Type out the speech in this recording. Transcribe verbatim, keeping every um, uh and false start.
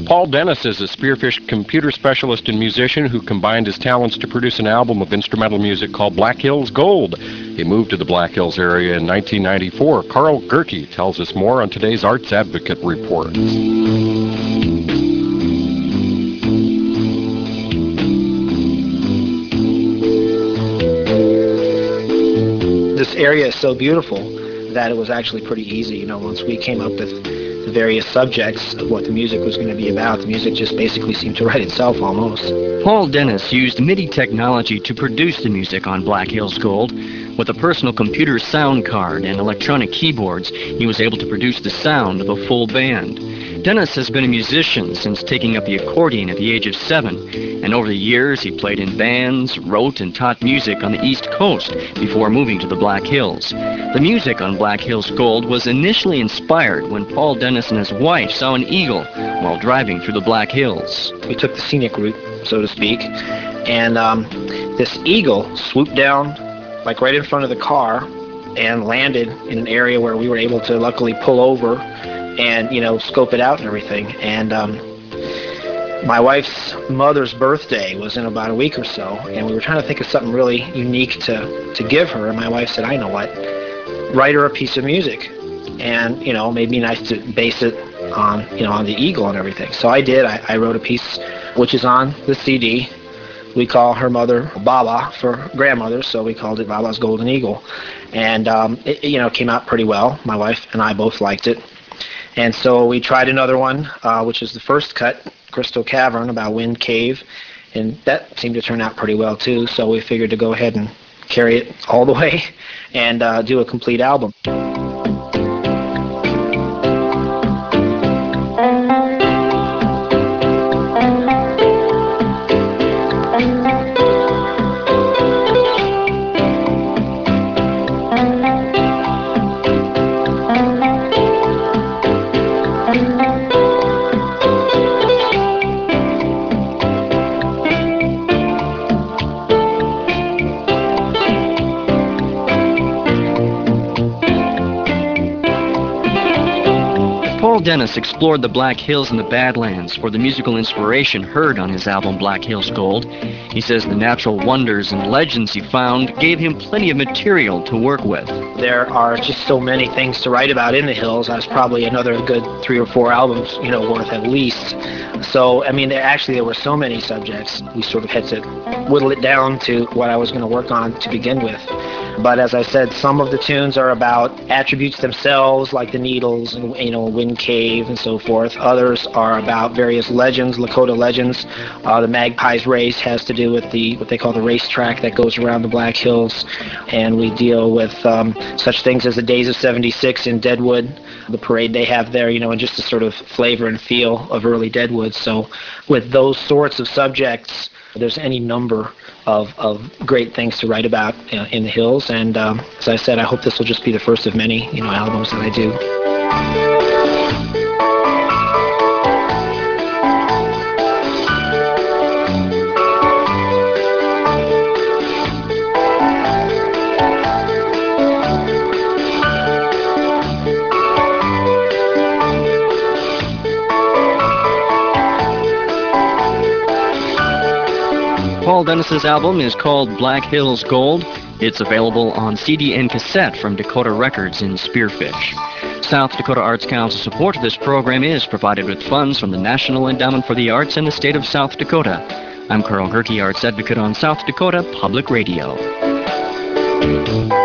Paul Dennis is a Spearfish computer specialist and musician who combined his talents to produce an album of instrumental music called Black Hills Gold. He moved to the Black Hills area in nineteen ninety-four. Carl Gerke tells us more on today's Arts Advocate Report. This area is so beautiful that it was actually pretty easy. You know, once we came up with the various subjects of what the music was going to be about, the music just basically seemed to write itself almost. Paul Dennis used MIDI technology to produce the music on Black Hills Gold. With a personal computer sound card and electronic keyboards, he was able to produce the sound of a full band. Dennis has been a musician since taking up the accordion at the age of seven, and over the years he played in bands, wrote and taught music on the East Coast before moving to the Black Hills. The music on Black Hills Gold was initially inspired when Paul Dennis and his wife saw an eagle while driving through the Black Hills. We took the scenic route, so to speak, and um, this eagle swooped down like right in front of the car and landed in an area where we were able to luckily pull over and, you know, scope it out and everything. And um, my wife's mother's birthday was in about a week or so, and we were trying to think of something really unique to, to give her, and my wife said, I know what, write her a piece of music. And, you know, it made me nice to base it on, you know, on the eagle and everything. So I did. I, I wrote a piece which is on the C D. We call her mother Baba for grandmother, so we called it Baba's Golden Eagle. And, um, it, you know, it came out pretty well. My wife and I both liked it. And so we tried another one, uh, which is the first cut, Crystal Cavern, about Wind Cave. And that seemed to turn out pretty well, too. So we figured to go ahead and carry it all the way and uh, do a complete album. Paul Dennis explored the Black Hills and the Badlands for the musical inspiration heard on his album Black Hills Gold. He says the natural wonders and legends he found gave him plenty of material to work with. There are just so many things to write about in the hills. That's probably another good three or four albums, you know, worth at least. So, I mean, there, actually there were so many subjects, we sort of had to whittle it down to what I was going to work on to begin with. But as I said, some of the tunes are about attributes themselves, like the Needles and, you know, Wind Cave and so forth. Others are about various legends, Lakota legends. Uh, the Magpies race has to do with the what they call the racetrack that goes around the Black Hills. And we deal with um, such things as the Days of seventy-six in Deadwood, the parade they have there, you know, and just the sort of flavor and feel of early Deadwood. So with those sorts of subjects, there's any number of, of great things to write about uh, in the hills. And um, as I said, I hope this will just be the first of many, you know, albums that I do. Paul Dennis's album is called Black Hills Gold. It's available on C D and cassette from Dakota Records in Spearfish. South Dakota Arts Council support of this program is provided with funds from the National Endowment for the Arts and the state of South Dakota. I'm Carl Gerke, Arts Advocate on South Dakota Public Radio.